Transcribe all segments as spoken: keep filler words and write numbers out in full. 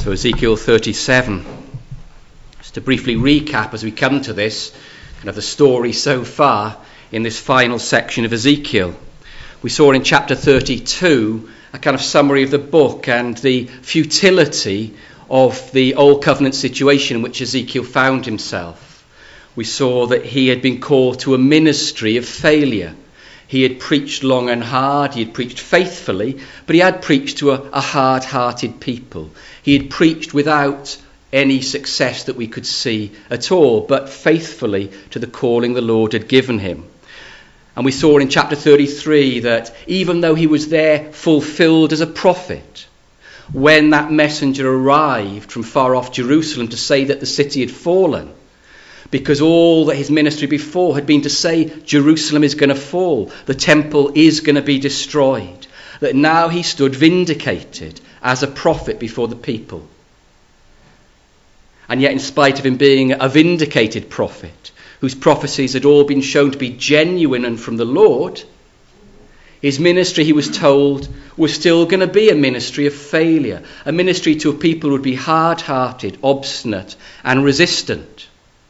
So Ezekiel thirty-seven. Just to briefly recap as we come to this, kind of the story so far in this final section of Ezekiel. We saw in chapter thirty-two a kind of summary of the book and the futility of the Old Covenant situation in which Ezekiel found himself. We saw that he had been called to a ministry of failure. He had preached long and hard, he had preached faithfully, but he had preached to a, a hard-hearted people. He had preached without any success that we could see at all, but faithfully to the calling the Lord had given him. And we saw in chapter thirty-three that even though he was there fulfilled as a prophet, when that messenger arrived from far off Jerusalem to say that the city had fallen, because all that his ministry before had been to say Jerusalem is going to fall, the temple is going to be destroyed, that now he stood vindicated as a prophet before the people. And yet, in spite of him being a vindicated prophet, whose prophecies had all been shown to be genuine and from the Lord, his ministry, he was told, was still going to be a ministry of failure, a ministry to a people who would be hard-hearted, obstinate and resistant.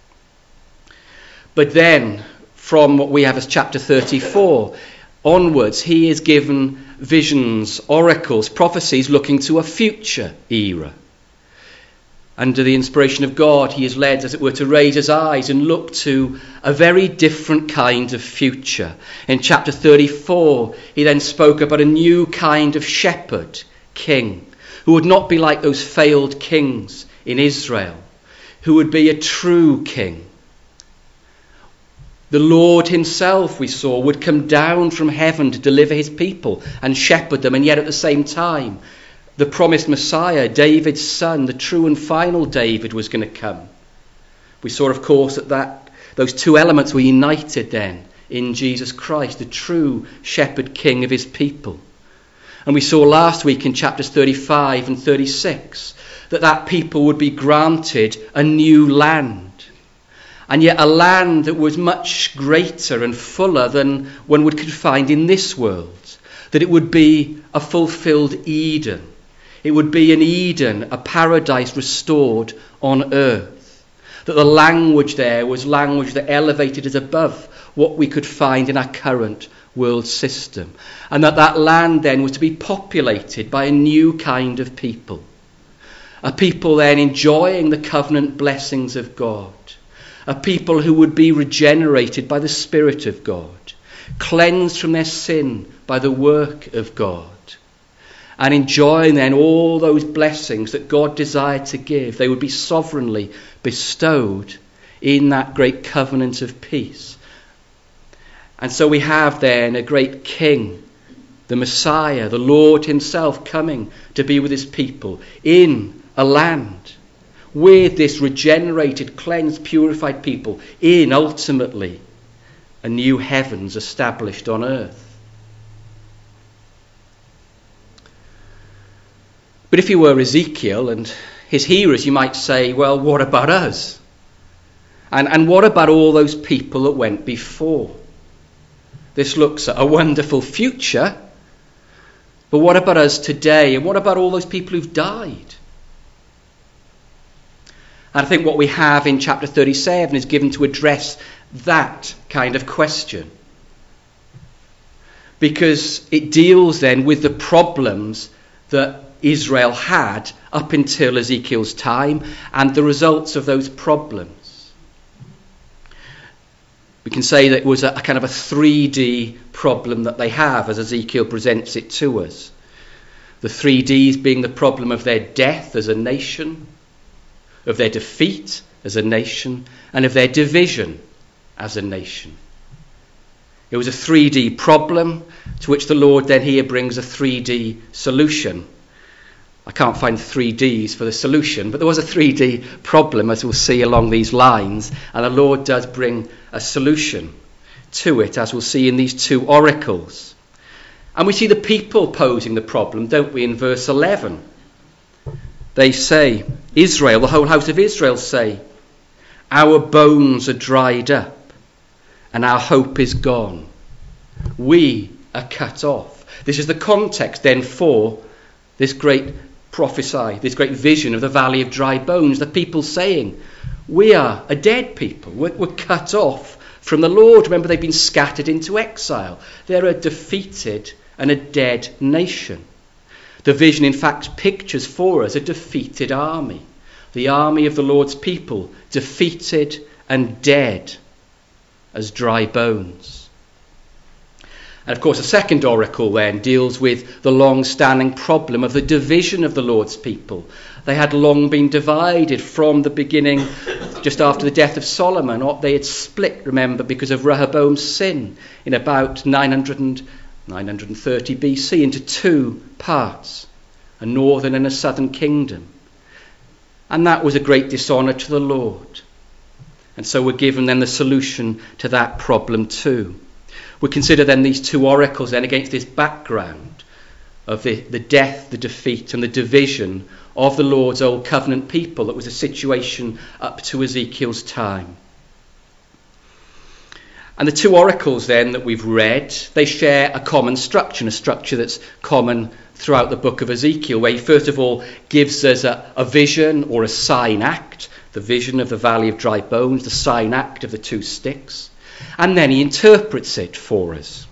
But then, from what we have as chapter thirty-four onwards, he is given visions, oracles, prophecies looking to a future era. Under the inspiration of God, he is led, as it were, to raise his eyes and look to a very different kind of future. In chapter thirty-four, he then spoke about a new kind of shepherd king, who would not be like those failed kings in Israel, who would be a true king. The Lord himself, we saw, would come down from heaven to deliver his people and shepherd them, and yet at the same time, the promised Messiah, David's son, the true and final David, was going to come. We saw, of course, that, that those two elements were united then in Jesus Christ, the true shepherd king of his people. And we saw last week in chapters thirty-five and thirty-six that that people would be granted a new land. And yet a land that was much greater and fuller than one would could find in this world. That it would be a fulfilled Eden. It would be an Eden, a paradise restored on earth. That the language there was language that elevated us above what we could find in our current world system. And that that land then was to be populated by a new kind of people. A people then enjoying the covenant blessings of God. A people who would be regenerated by the Spirit of God. Cleansed from their sin by the work of God. And enjoying then all those blessings that God desired to give. They would be sovereignly bestowed in that great covenant of peace. And so we have then a great king, the Messiah, the Lord himself, coming to be with his people in a land with this regenerated, cleansed, purified people in, ultimately, a new heavens established on earth. But if you were Ezekiel and his hearers, you might say, well, what about us? And, and what about all those people that went before? This looks at a wonderful future, but what about us today? And what about all those people who've died? And I think what we have in chapter thirty-seven is given to address that kind of question. Because it deals then with the problems that Israel had up until Ezekiel's time and the results of those problems. We can say that it was a, a kind of a three D problem that they have as Ezekiel presents it to us. The three Ds being the problem of their death as a nation, of their defeat as a nation, and of their division as a nation. It was a three D problem to which the Lord then here brings a three D solution. I can't find three Ds for the solution, but there was a three D problem, as we'll see along these lines, and the Lord does bring a solution to it, as we'll see in these two oracles. And we see the people posing the problem, don't we, in verse eleven. They say, Israel, the whole house of Israel say, our bones are dried up and our hope is gone. We are cut off. This is the context then for this great prophesy this great vision of the valley of dry bones, the people saying, we are a dead people. We're, we're cut off from the Lord. Remember, they've been scattered into exile. They're a defeated and a dead nation. The vision, in fact, pictures for us a defeated army. The army of the Lord's people, defeated and dead as dry bones. And of course, the second oracle then deals with the long-standing problem of the division of the Lord's people. They had long been divided from the beginning, just after the death of Solomon. Or they had split, remember, because of Rehoboam's sin in about nine hundred and nine hundred thirty B C into two parts, a northern and a southern kingdom. And that was a great dishonour to the Lord. And so we're given then the solution to that problem too. We consider then these two oracles then against this background of the, the death, the defeat and the division of the Lord's old covenant people. That was a situation up to Ezekiel's time. And the two oracles then that we've read, they share a common structure, a structure that's common throughout the book of Ezekiel, where he first of all gives us a, a vision or a sign act, the vision of the valley of dry bones, the sign act of the two sticks. And then he interprets it for us.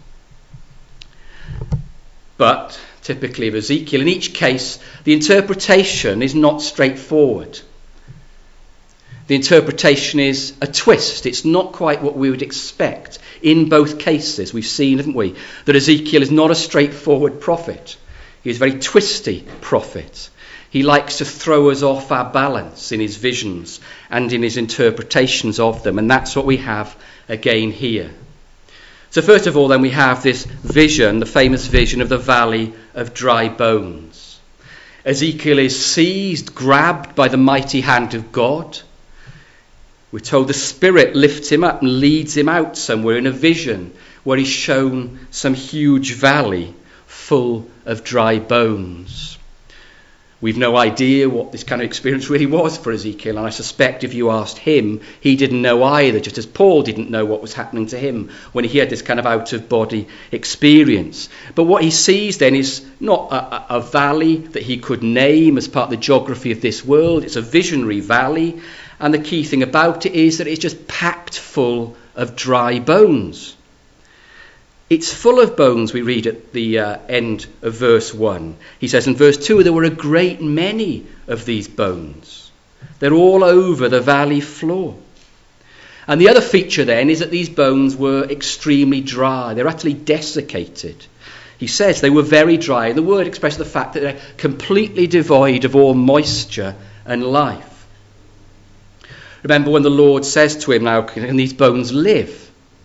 But, typically of Ezekiel, in each case, the interpretation is not straightforward. The interpretation is a twist. It's not quite what we would expect in both cases. We've seen, haven't we, that Ezekiel is not a straightforward prophet. He is a very twisty prophet. He likes to throw us off our balance in his visions and in his interpretations of them. And that's what we have again here. So first of all, then we have this vision, the famous vision of the valley of dry bones. Ezekiel is seized, grabbed by the mighty hand of God. We're told the Spirit lifts him up and leads him out somewhere in a vision where he's shown some huge valley full of dry bones. We've no idea what this kind of experience really was for Ezekiel, and I suspect if you asked him, he didn't know either, just as Paul didn't know what was happening to him when he had this kind of out-of-body experience. But what he sees then is not a, a valley that he could name as part of the geography of this world. It's a visionary valley, and the key thing about it is that it's just packed full of dry bones. It's full of bones, we read at the uh, end of verse one. He says in verse two, there were a great many of these bones. They're all over the valley floor. And the other feature then is that these bones were extremely dry. They're utterly desiccated. He says they were very dry. The word expresses the fact that they're completely devoid of all moisture and life. Remember when the Lord says to him, now, can these bones live?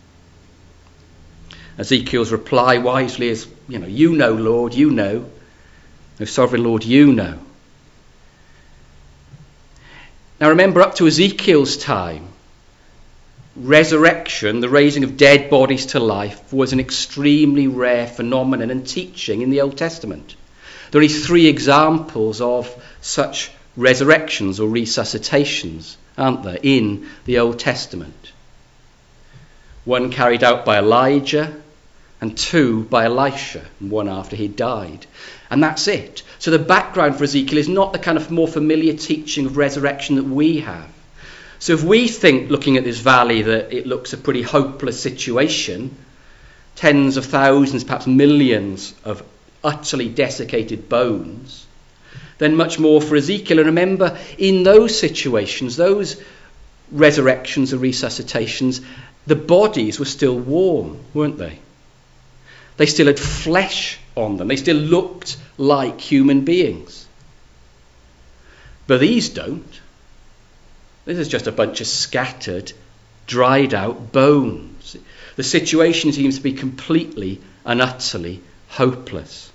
Ezekiel's reply wisely is, you know, you know, Lord, you know. O sovereign Lord, you know. Now remember, up to Ezekiel's time, resurrection, the raising of dead bodies to life, was an extremely rare phenomenon and teaching in the Old Testament. There are only three examples of such resurrections or resuscitations, aren't there, in the Old Testament. One carried out by Elijah, and two by Elisha, and one after he died. And that's it. So the background for Ezekiel is not the kind of more familiar teaching of resurrection that we have. So if we think, looking at this valley, that it looks a pretty hopeless situation, tens of thousands, perhaps millions of utterly desiccated bones, then much more for Ezekiel. And remember, in those situations, those resurrections or resuscitations, the bodies were still warm, weren't they? They still had flesh on them. They still looked like human beings. But these don't. This is just a bunch of scattered, dried out bones. The situation seems to be completely and utterly hopeless.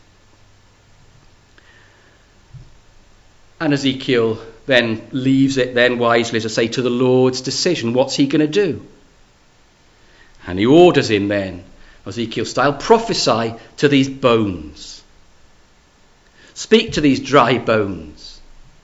And Ezekiel then leaves it then wisely, as I say, to the Lord's decision. What's he going to do? And he orders him then, Ezekiel style, prophesy to these bones. Speak to these dry bones.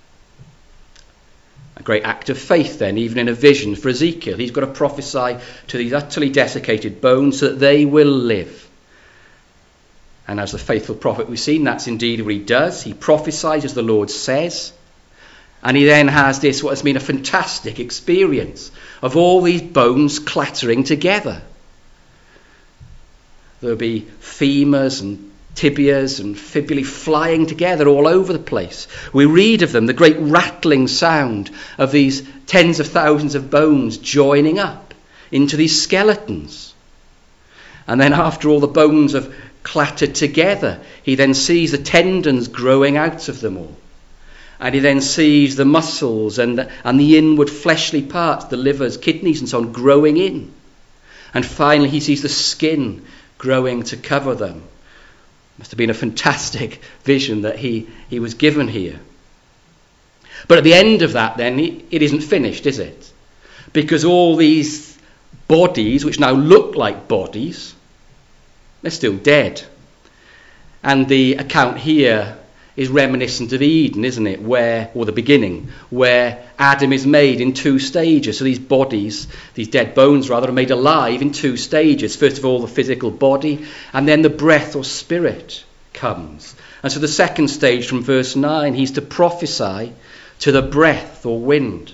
A great act of faith then, even in a vision for Ezekiel. He's got to prophesy to these utterly desiccated bones so that they will live. And as the faithful prophet we've seen, that's indeed what he does. He prophesies as the Lord says. And he then has this, what has been a fantastic experience of all these bones clattering together. There'll be femurs and tibias and fibulae flying together all over the place. We read of them, the great rattling sound of these tens of thousands of bones joining up into these skeletons. And then after all the bones have clattered together, he then sees the tendons growing out of them all. And he then sees the muscles and the, and the inward fleshly parts, the livers, kidneys and so on, growing in. And finally he sees the skin growing to cover them. Must have been a fantastic vision that he, he was given here. But at the end of that then, it isn't finished, is it? Because all these bodies, which now look like bodies, they're still dead. And the account here is reminiscent of Eden, isn't it? Where, or the beginning, where Adam is made in two stages. So these bodies, these dead bones rather, are made alive in two stages. First of all, the physical body, and then the breath or spirit comes. And so the second stage from verse nine, he's to prophesy to the breath or wind.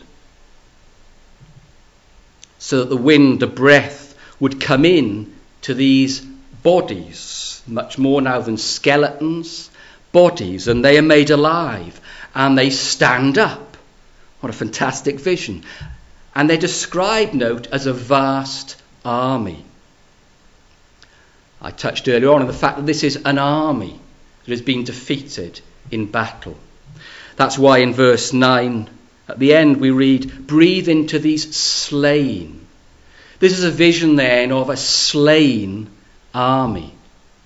So that the wind, the breath, would come in to these bodies, much more now than skeletons, bodies, and they are made alive and they stand up. What a fantastic vision. And they're described, note, as a vast army. I touched earlier on on the fact that this is an army that has been defeated in battle. That's why in verse nine at the end we read, breathe into these slain. This is a vision then of a slain army.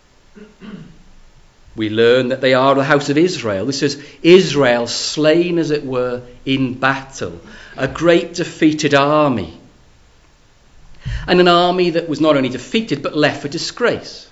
We learn that they are the house of Israel. This is Israel slain, as it were, in battle. A great defeated army. And an army that was not only defeated, but left for disgrace.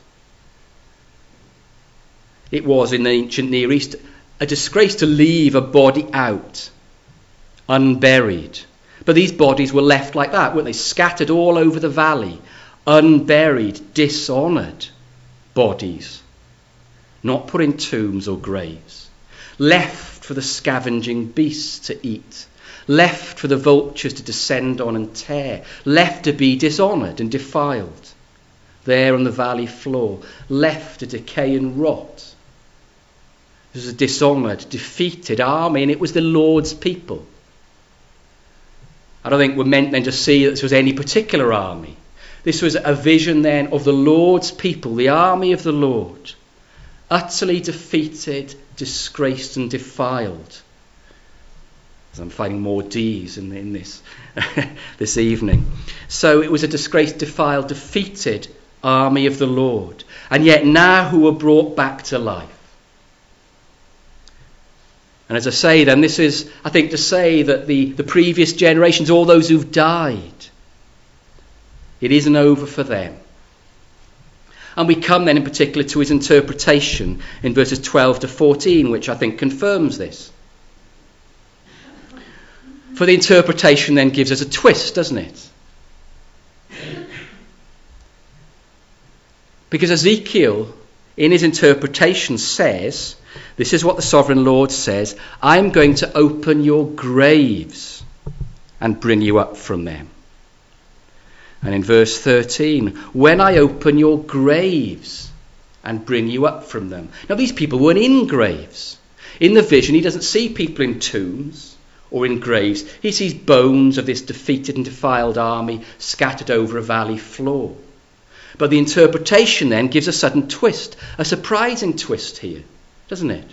It was, in the ancient Near East, a disgrace to leave a body out, unburied. But these bodies were left like that, weren't they? Scattered all over the valley. Unburied, dishonoured bodies. Not put in tombs or graves, left for the scavenging beasts to eat, left for the vultures to descend on and tear, left to be dishonoured and defiled, there on the valley floor, left to decay and rot. This was a dishonoured, defeated army, and it was the Lord's people. I don't think we're meant then to see that this was any particular army. This was a vision then of the Lord's people, the army of the Lord. Utterly defeated, disgraced and defiled. As I'm finding more D's in, in this this evening. So it was a disgraced, defiled, defeated army of the Lord. And yet now who were brought back to life. And as I say then, this is, I think, to say that the, the previous generations, all those who've died, it isn't over for them. And we come then in particular to his interpretation in verses twelve to fourteen, which I think confirms this. For the interpretation then gives us a twist, doesn't it? Because Ezekiel, in his interpretation, says, this is what the sovereign Lord says, I'm going to open your graves and bring you up from them. And in verse thirteen, when I open your graves and bring you up from them. Now these people weren't in graves. In the vision he doesn't see people in tombs or in graves. He sees bones of this defeated and defiled army scattered over a valley floor. But the interpretation then gives a sudden twist, a surprising twist here, doesn't it?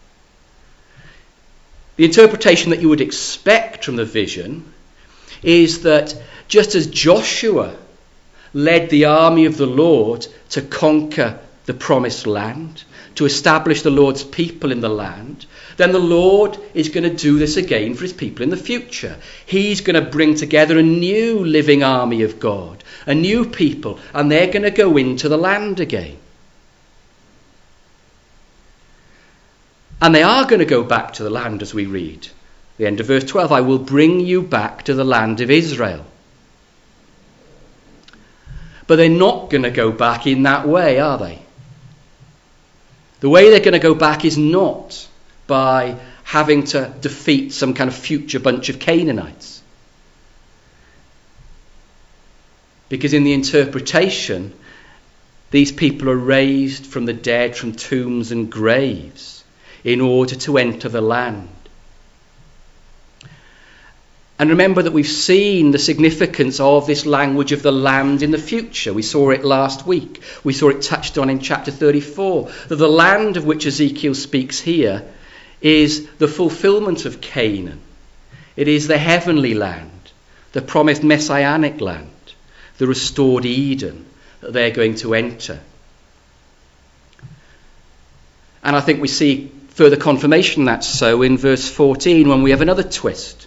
The interpretation that you would expect from the vision is that just as Joshua led the army of the Lord to conquer the promised land, to establish the Lord's people in the land, then the Lord is going to do this again for his people in the future. He's going to bring together a new living army of God, a new people, and they're going to go into the land again. And they are going to go back to the land, as we read. The end of verse twelve, I will bring you back to the land of Israel. But they're not going to go back in that way, are they? The way they're going to go back is not by having to defeat some kind of future bunch of Canaanites. Because in the interpretation, these people are raised from the dead, from tombs and graves, in order to enter the land. And remember that we've seen the significance of this language of the land in the future. We saw it last week. We saw it touched on in chapter thirty-four. That the land of which Ezekiel speaks here is the fulfillment of Canaan. It is the heavenly land, the promised messianic land, the restored Eden that they're going to enter. And I think we see further confirmation that's so in verse fourteen, when we have another twist.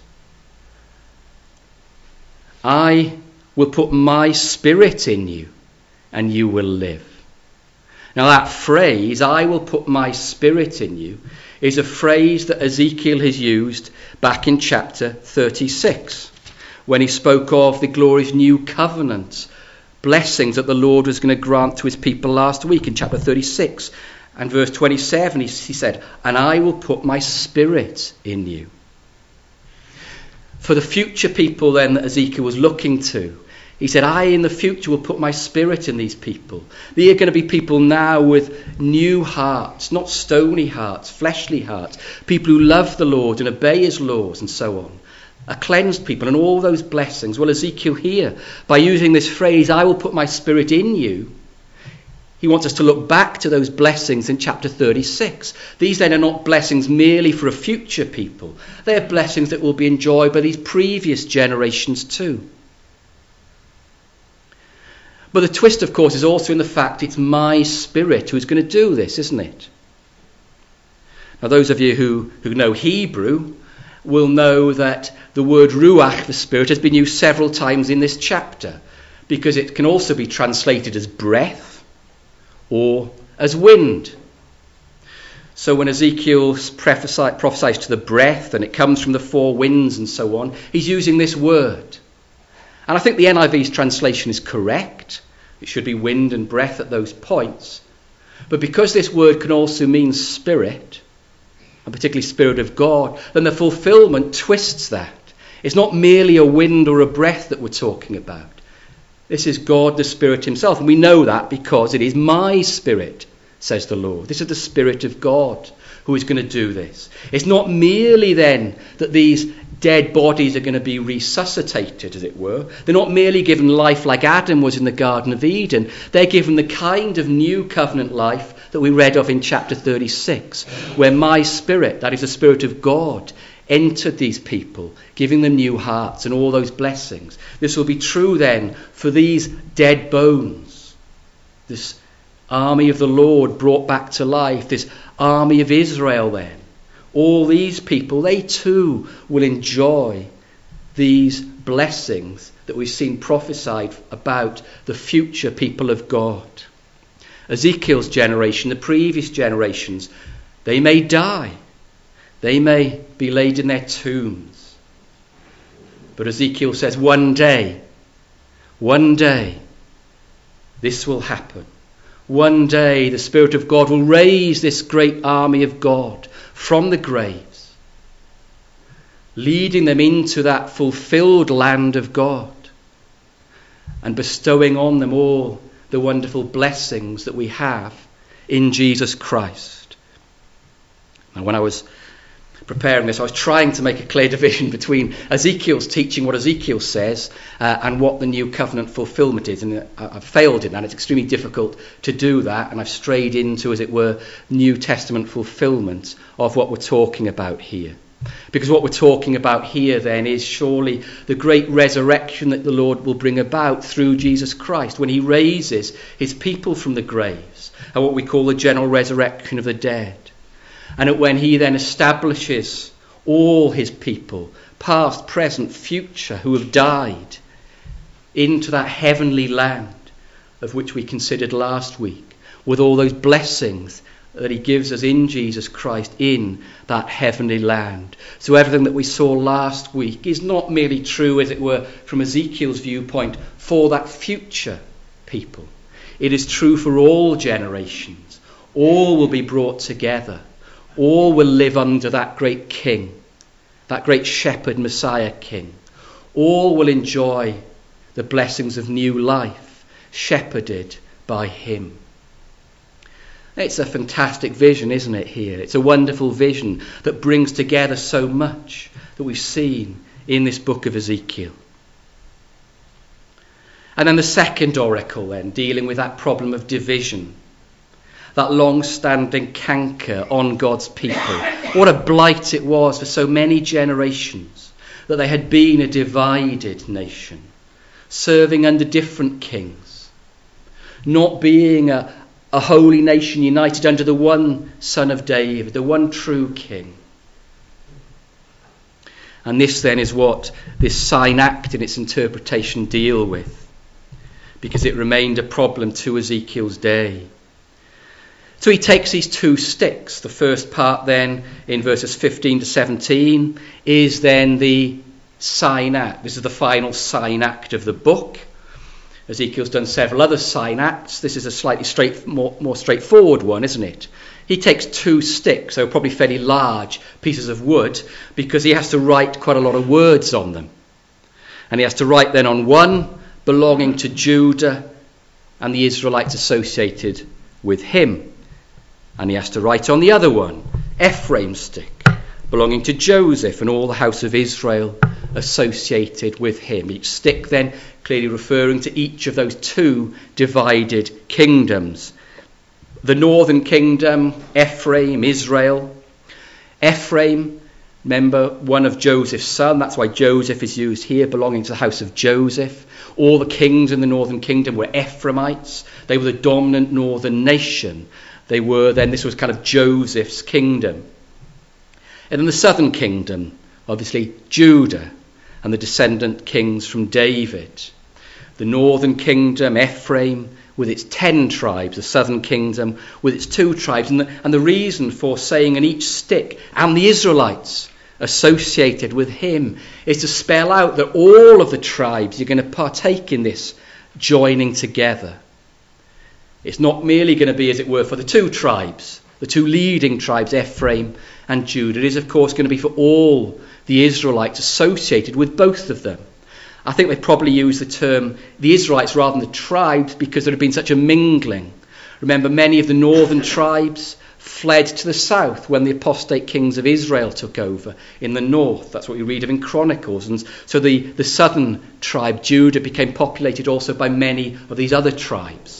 I will put my spirit in you and you will live. Now that phrase, I will put my spirit in you, is a phrase that Ezekiel has used back in chapter thirty-six, when he spoke of the glorious new covenant blessings that the Lord was going to grant to his people last week in chapter thirty-six. And verse twenty-seven, he, he said, and I will put my spirit in you. For the future people then that Ezekiel was looking to, he said, I in the future will put my spirit in these people. They are going to be people now with new hearts, not stony hearts, fleshly hearts. People who love the Lord and obey his laws and so on. A cleansed people and all those blessings. Well, Ezekiel here, by using this phrase, I will put my spirit in you, he wants us to look back to those blessings in chapter thirty-six. These then are not blessings merely for a future people. They are blessings that will be enjoyed by these previous generations too. But the twist, of course, is also in the fact it's my spirit who's going to do this, isn't it? Now, those of you who, who know Hebrew will know that the word ruach, the spirit, has been used several times in this chapter, because it can also be translated as breath or as wind. So when Ezekiel prophesies to the breath and it comes from the four winds and so on, he's using this word. And I think the N I V's translation is correct. It should be wind and breath at those points. But because this word can also mean spirit, and particularly Spirit of God, then the fulfillment twists that. It's not merely a wind or a breath that we're talking about. This is God, the Spirit himself. And we know that because it is my spirit, says the Lord. This is the Spirit of God who is going to do this. It's not merely then that these dead bodies are going to be resuscitated, as it were. They're not merely given life like Adam was in the Garden of Eden. They're given the kind of new covenant life that we read of in chapter thirty-six, where my spirit, that is the Spirit of God, entered these people, giving them new hearts and all those blessings. This will be true then for these dead bones, this army of the Lord brought back to life, this army of Israel then. All these people, they too will enjoy these blessings that we've seen prophesied about the future people of God. Ezekiel's generation, the previous generations, they may die. They may be laid in their tombs. But Ezekiel says one day, one day, this will happen. One day the Spirit of God will raise this great army of God from the graves, leading them into that fulfilled land of God and bestowing on them all the wonderful blessings that we have in Jesus Christ. Now, when I was preparing this, I was trying to make a clear division between Ezekiel's teaching, what Ezekiel says, uh, and what the new covenant fulfillment is. And I've failed in that. It's extremely difficult to do that. And I've strayed into, as it were, New Testament fulfillment of what we're talking about here. Because what we're talking about here then is surely the great resurrection that the Lord will bring about through Jesus Christ when he raises his people from the graves, and what we call the general resurrection of the dead. And when he then establishes all his people, past, present, future, who have died, into that heavenly land of which we considered last week, with all those blessings that he gives us in Jesus Christ in that heavenly land. So everything that we saw last week is not merely true, as it were, from Ezekiel's viewpoint, for that future people. It is true for all generations, All will be brought together. All will live under that great king, that great shepherd Messiah king. All will enjoy the blessings of new life, shepherded by him. It's a fantastic vision, isn't it, here? It's a wonderful vision that brings together so much that we've seen in this book of Ezekiel. And then the second oracle then, dealing with that problem of division, that long-standing canker on God's people. What a blight it was for so many generations that they had been a divided nation, serving under different kings, not being a, a holy nation united under the one Son of David, the one true king. And this then is what this sign act in its interpretation deal with, because it remained a problem to Ezekiel's day. So he takes these two sticks. The first part then, in verses fifteen to seventeen, is then the sign act. This is the final sign act of the book. Ezekiel's done several other sign acts. This is a slightly straight, more, more straightforward one, isn't it? He takes two sticks, so probably fairly large pieces of wood, because he has to write quite a lot of words on them. And he has to write then on one belonging to Judah and the Israelites associated with him. And he has to write on the other one, Ephraim's stick, belonging to Joseph and all the house of Israel associated with him. Each stick then clearly referring to each of those two divided kingdoms. The northern kingdom, Ephraim, Israel. Ephraim, remember, one of Joseph's sons. That's why Joseph is used here, belonging to the house of Joseph. All the kings in the northern kingdom were Ephraimites. They were the dominant northern nation. They were then, this was kind of Joseph's kingdom. And then the southern kingdom, obviously Judah and the descendant kings from David. The northern kingdom, Ephraim, with its ten tribes, the southern kingdom with its two tribes. And the, and the reason for saying in each stick, and the Israelites associated with him, is to spell out that all of the tribes are going to partake in this joining together. It's not merely going to be, as it were, for the two tribes, the two leading tribes, Ephraim and Judah. It is, of course, going to be for all the Israelites associated with both of them. I think they probably use the term the Israelites rather than the tribes because there had been such a mingling. Remember, many of the northern tribes fled to the south when the apostate kings of Israel took over in the north. That's what we read of in Chronicles. And so the, the southern tribe, Judah, became populated also by many of these other tribes.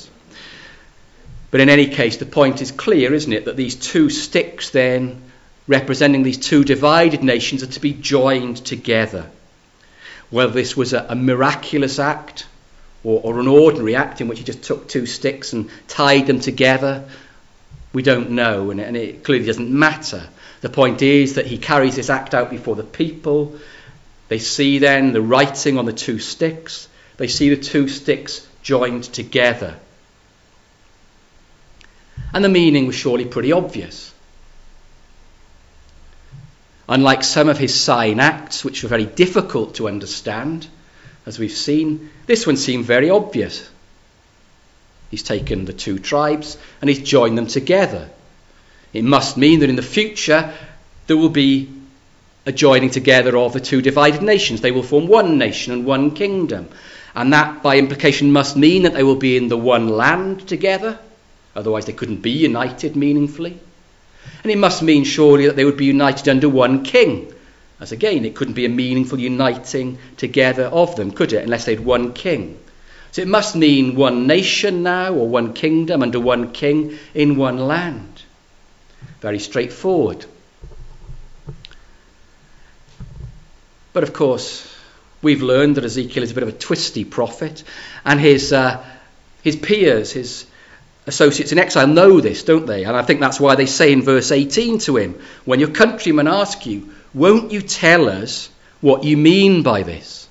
But in any case, the point is clear, isn't it, that these two sticks then, representing these two divided nations, are to be joined together. Whether this was a, a miraculous act or, or an ordinary act in which he just took two sticks and tied them together, we don't know, and, and it clearly doesn't matter. The point is that he carries this act out before the people. They see then the writing on the two sticks. They see the two sticks joined together. And the meaning was surely pretty obvious. Unlike some of his sign acts, which were very difficult to understand, as we've seen, this one seemed very obvious. He's taken the two tribes and he's joined them together. It must mean that in the future there will be a joining together of the two divided nations. They will form one nation and one kingdom. And that, by implication, must mean that they will be in the one land together. Otherwise they couldn't be united meaningfully. And it must mean surely that they would be united under one king. As again, it couldn't be a meaningful uniting together of them, could it, unless they had one king. So it must mean one nation now, or one kingdom under one king in one land. Very straightforward. But of course, we've learned that Ezekiel is a bit of a twisty prophet, and his uh, his peers, his associates in exile know this, don't they? And I think that's why they say in verse eighteen to him, when your countrymen ask you, won't you tell us what you mean by this?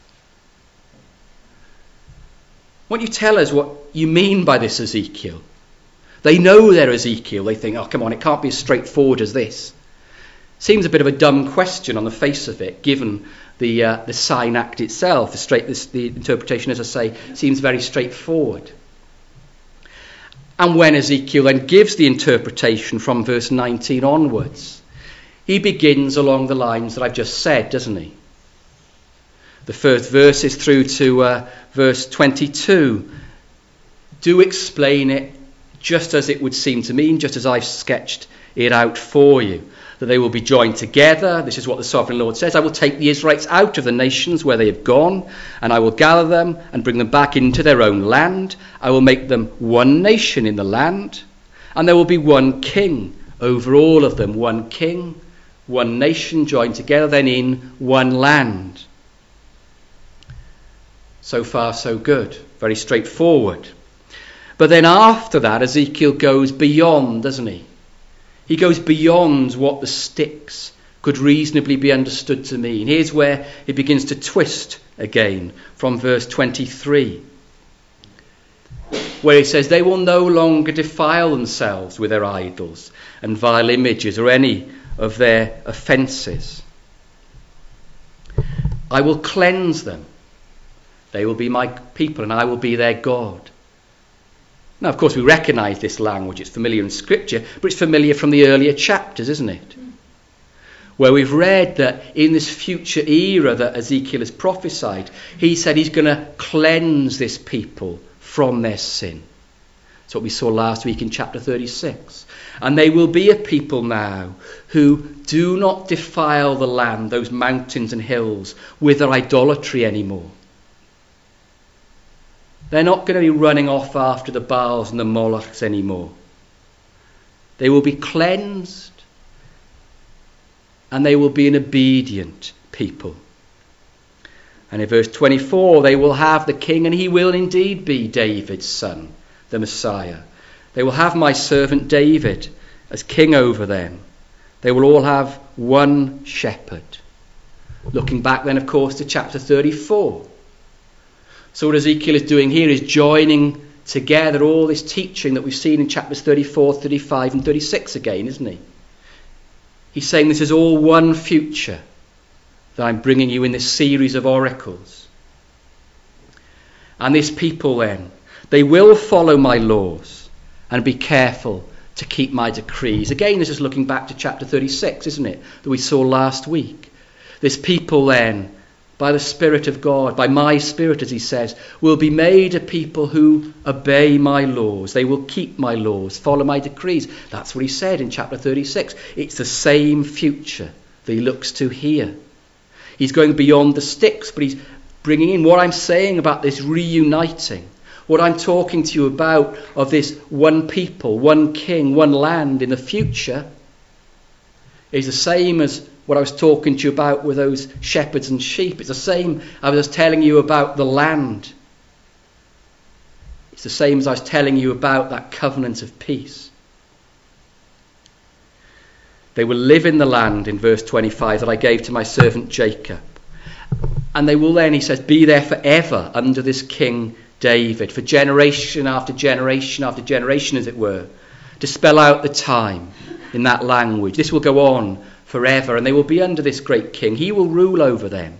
Won't you tell us what you mean by this, Ezekiel? They know they're Ezekiel. They think, oh, come on, it can't be as straightforward as this. Seems a bit of a dumb question on the face of it, given the uh, the sign act itself. The, straight, this, the interpretation, as I say, seems very straightforward. And when Ezekiel then gives the interpretation from verse nineteen onwards, he begins along the lines that I've just said, doesn't he? The first verses through to uh, verse twenty-two do explain it just as it would seem to mean, just as I've sketched it out for you. That they will be joined together. This is what the sovereign Lord says. I will take the Israelites out of the nations where they have gone, and I will gather them and bring them back into their own land. I will make them one nation in the land, and there will be one king over all of them. One king, one nation joined together then in one land. So far, so good. Very straightforward. But then after that, Ezekiel goes beyond, doesn't he? He goes beyond what the sticks could reasonably be understood to mean. Here's where he begins to twist again from verse twenty-three, where he says, they will no longer defile themselves with their idols and vile images or any of their offences. I will cleanse them. They will be my people and I will be their God. Now, of course, we recognise this language. It's familiar in Scripture, but it's familiar from the earlier chapters, isn't it? Where we've read that in this future era that Ezekiel has prophesied, he said he's going to cleanse this people from their sin. That's what we saw last week in chapter thirty-six. And they will be a people now who do not defile the land, those mountains and hills, with their idolatry anymore. They're not going to be running off after the Baals and the Molochs anymore. They will be cleansed and they will be an obedient people. And in verse twenty-four, they will have the king, and he will indeed be David's son, the Messiah. They will have my servant David as king over them. They will all have one shepherd. Looking back then, of course, to chapter thirty-four. So what Ezekiel is doing here is joining together all this teaching that we've seen in chapters thirty-four, thirty-five and thirty-six again, isn't he? He's saying this is all one future that I'm bringing you in this series of oracles. And this people then, they will follow my laws and be careful to keep my decrees. Again, this is looking back to chapter thirty-six, isn't it, that we saw last week. This people then, by the Spirit of God, by my Spirit, as he says, will be made a people who obey my laws. They will keep my laws, follow my decrees. That's what he said in chapter thirty-six. It's the same future that he looks to here. He's going beyond the sticks, but he's bringing in what I'm saying about this reuniting. What I'm talking to you about of this one people, one king, one land in the future is the same as what I was talking to you about with those shepherds and sheep. It's the same I was telling you about the land. It's the same as I was telling you about that covenant of peace. They will live in the land, in verse twenty-five, that I gave to my servant Jacob. And they will then, he says, be there forever under this King David, for generation after generation after generation, as it were, to spell out the time in that language. This will go on forever, and they will be under this great king. He will rule over them.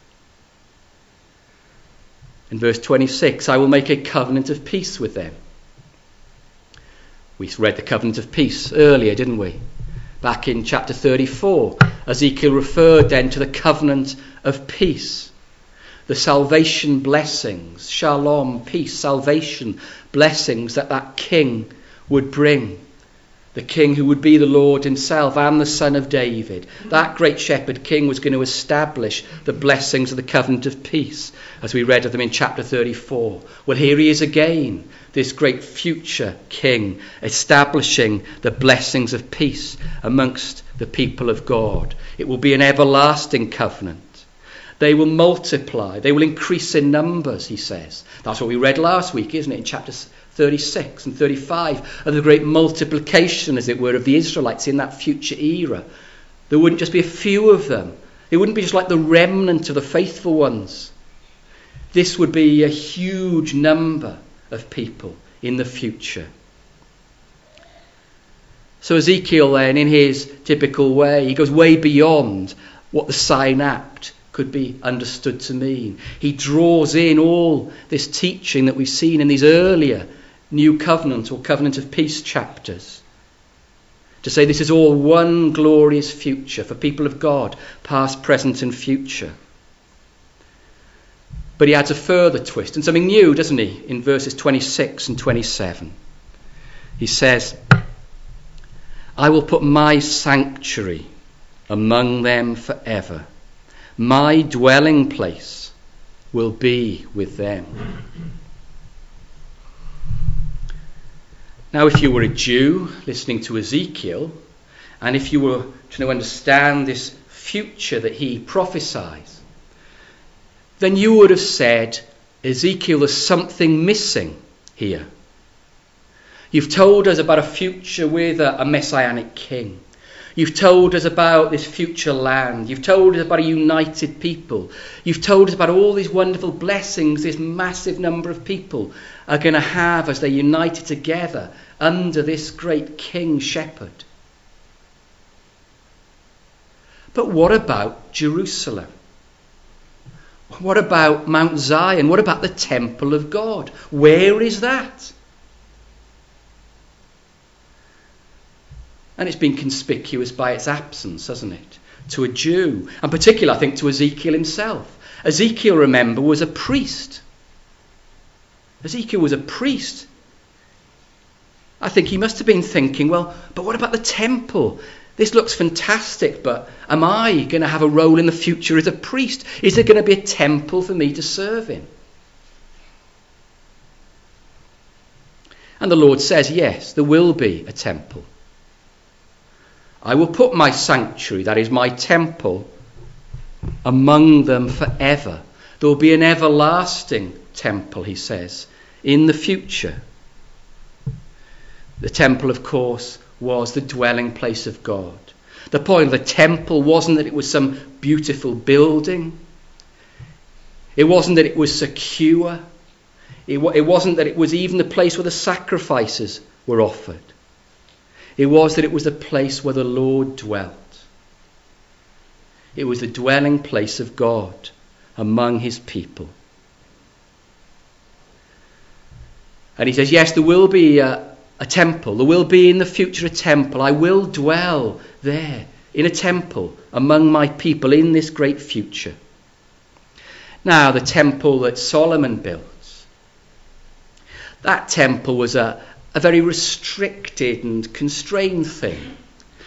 In verse twenty-six, I will make a covenant of peace with them. We read the covenant of peace earlier, didn't we? Back in chapter thirty-four, Ezekiel referred then to the covenant of peace. The salvation blessings, shalom, peace, salvation, blessings that that king would bring. The king who would be the Lord himself and the son of David. That great shepherd king was going to establish the blessings of the covenant of peace, as we read of them in chapter thirty-four. Well, here he is again, this great future king, establishing the blessings of peace amongst the people of God. It will be an everlasting covenant. They will multiply. They will increase in numbers, he says. That's what we read last week, isn't it, in chapters thirty-six and thirty-five, of the great multiplication, as it were, of the Israelites in that future era. There wouldn't just be a few of them. It wouldn't be just like the remnant of the faithful ones. This would be a huge number of people in the future. So Ezekiel then, in his typical way, he goes way beyond what the Synapse could be understood to mean. He draws in all this teaching that we've seen in these earlier New Covenant or Covenant of Peace chapters to say this is all one glorious future for people of God, past, present and future. But he adds a further twist and something new, doesn't he, in verses twenty-six and twenty-seven. He says, I will put my sanctuary among them forever. My dwelling place will be with them. Now, if you were a Jew listening to Ezekiel, and if you were trying to understand this future that he prophesies, then you would have said, Ezekiel, there's something missing here. You've told us about a future with a, a messianic king. You've told us about this future land. You've told us about a united people. You've told us about all these wonderful blessings this massive number of people are going to have as they're united together under this great king shepherd. But what about Jerusalem? What about Mount Zion? What about the temple of God? Where is that? And it's been conspicuous by its absence, hasn't it? To a Jew, and particularly I think to Ezekiel himself. Ezekiel, remember, was a priest. Ezekiel was a priest. I think he must have been thinking, well, but what about the temple? This looks fantastic, but am I going to have a role in the future as a priest? Is there going to be a temple for me to serve in? And the Lord says, yes, there will be a temple. I will put my sanctuary, that is my temple, among them forever. There will be an everlasting temple, he says, in the future. The temple, of course, was the dwelling place of God. The point of the temple wasn't that it was some beautiful building. It wasn't that it was secure. It, it wasn't that it was even the place where the sacrifices were offered. It was that it was the place where the Lord dwelt. It was the dwelling place of God among his people. And he says, yes, there will be a, a temple. There will be in the future a temple. I will dwell there in a temple among my people in this great future. Now, the temple that Solomon built, that temple was a A very restricted and constrained thing.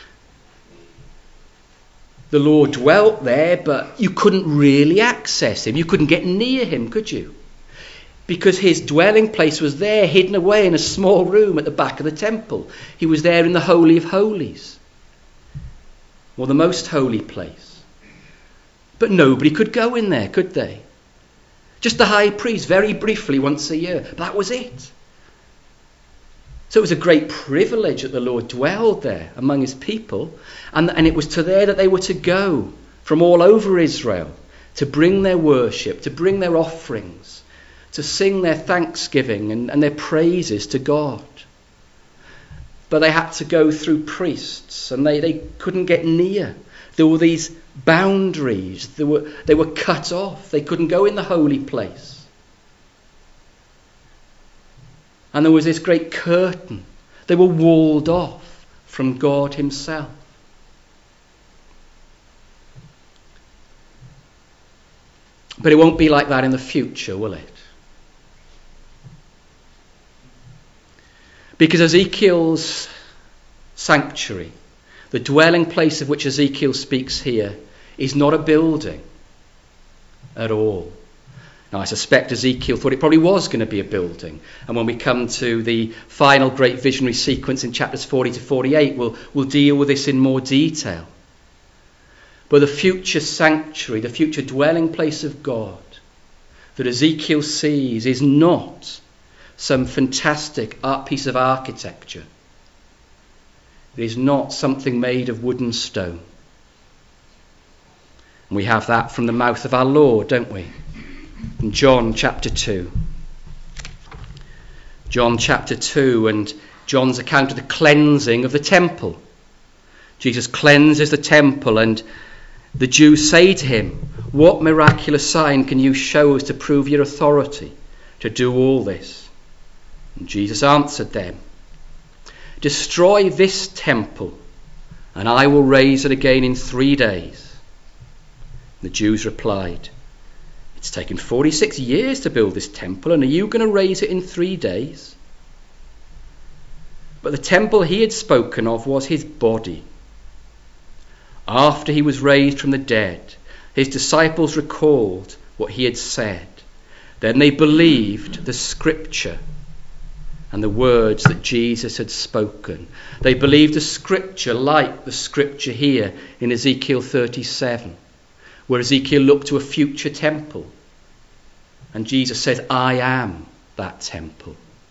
The Lord dwelt there, but you couldn't really access him. You couldn't get near him, could you? Because his dwelling place was there, hidden away in a small room at the back of the temple. He was there in the Holy of Holies, or the most holy place. But nobody could go in there, could they? Just the high priest, very briefly, once a year. But that was it. So it was a great privilege that the Lord dwelled there among his people, and, and it was to there that they were to go from all over Israel to bring their worship, to bring their offerings, to sing their thanksgiving and, and their praises to God. But they had to go through priests, and they, they couldn't get near. There were these boundaries. They were, they were cut off. They couldn't go in the holy place. And there was this great curtain. They were walled off from God himself. But it won't be like that in the future, will it? Because Ezekiel's sanctuary, the dwelling place of which Ezekiel speaks here, is not a building at all. Now, I suspect Ezekiel thought it probably was going to be a building. And when we come to the final great visionary sequence in chapters forty to forty-eight, we'll, we'll deal with this in more detail. But the future sanctuary, the future dwelling place of God that Ezekiel sees is not some fantastic art piece of architecture. It is not something made of wood and stone. And we have that from the mouth of our Lord, don't we? In John chapter two. John chapter two and John's account of the cleansing of the temple. Jesus cleanses the temple, and the Jews say to him, "What miraculous sign can you show us to prove your authority to do all this?" And Jesus answered them, "Destroy this temple, and I will raise it again in three days." The Jews replied, "It's taken forty-six years to build this temple, and are you going to raise it in three days?" But the temple he had spoken of was his body. After he was raised from the dead, his disciples recalled what he had said. Then they believed the scripture and the words that Jesus had spoken. They believed the scripture like the scripture here in Ezekiel thirty-seven, where Ezekiel looked to a future temple. And Jesus said, "I am that temple."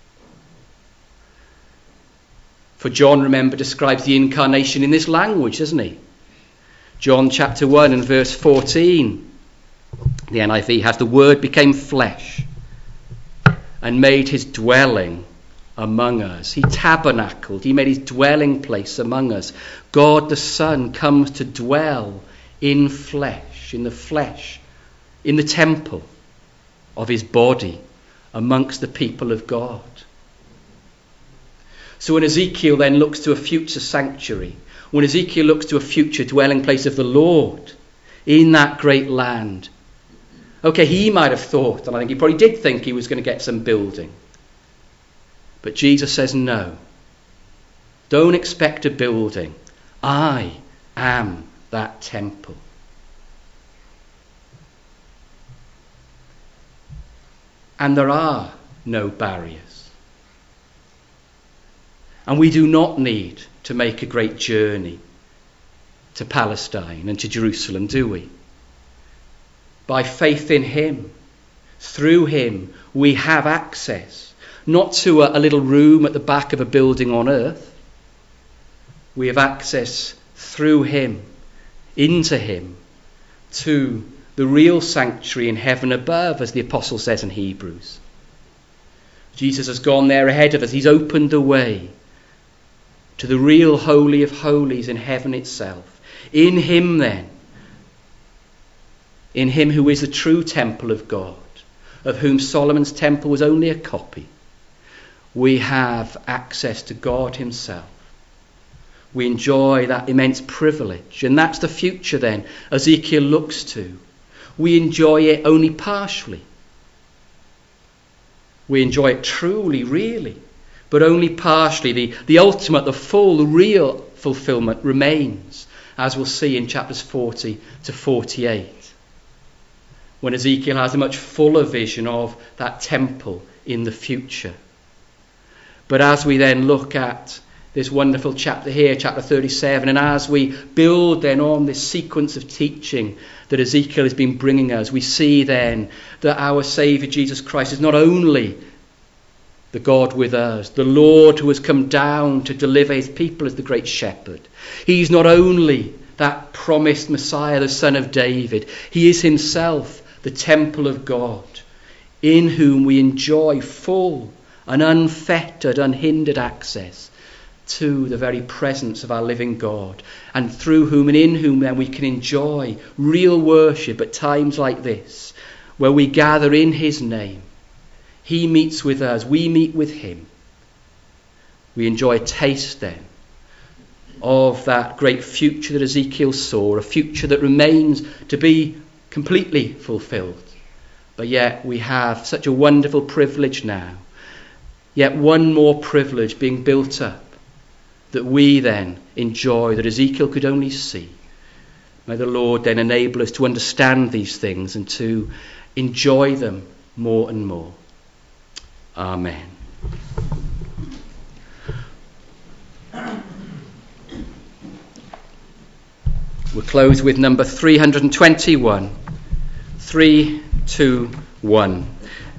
For John, remember, describes the incarnation in this language, doesn't he? John chapter one and verse fourteen. The N I V has, "The Word became flesh and made his dwelling among us." He tabernacled. He made his dwelling place among us. God the Son comes to dwell in flesh, in the flesh, in the temple of his body amongst the people of God. So when Ezekiel then looks to a future sanctuary, when Ezekiel looks to a future dwelling place of the Lord in that great land, okay, he might have thought, and I think he probably did think, he was going to get some building. But Jesus says, no, don't expect a building. I am that temple. And there are no barriers. And we do not need to make a great journey to Palestine and to Jerusalem, do we? By faith in him, through him, we have access, not to a, a little room at the back of a building on earth. We have access through him, into him, to the real sanctuary in heaven above, as the apostle says in Hebrews. Jesus has gone there ahead of us. He's opened the way to the real Holy of Holies in heaven itself. In him then, in him who is the true temple of God, of whom Solomon's temple was only a copy, we have access to God himself. We enjoy that immense privilege, and that's the future then Ezekiel looks to. We enjoy it only partially. We enjoy it truly, really, but only partially. The, the ultimate, the full, the real fulfillment remains, as we'll see in chapters forty to forty-eight, when Ezekiel has a much fuller vision of that temple in the future. But as we then look at this wonderful chapter here, chapter thirty-seven, and as we build then on this sequence of teaching that Ezekiel has been bringing us, we see then that our Saviour Jesus Christ is not only the God with us, the Lord who has come down to deliver his people as the great shepherd. He's not only that promised Messiah, the Son of David. He is himself the temple of God, in whom we enjoy full and unfettered, unhindered access to the very presence of our living God, and through whom and in whom then we can enjoy real worship at times like this, where we gather in his name. He meets with us, we meet with him. We enjoy a taste then of that great future that Ezekiel saw, a future that remains to be completely fulfilled. But yet we have such a wonderful privilege now, yet one more privilege being built up, that we then enjoy, that Ezekiel could only see. May the Lord then enable us to understand these things and to enjoy them more and more. Amen. We'll close with number three hundred twenty-one. three two one.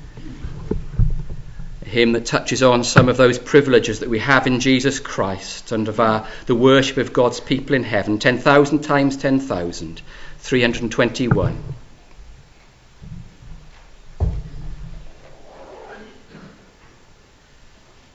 A hymn that touches on some of those privileges that we have in Jesus Christ and of our, the worship of God's people in heaven. ten thousand times ten thousand. three hundred twenty-one.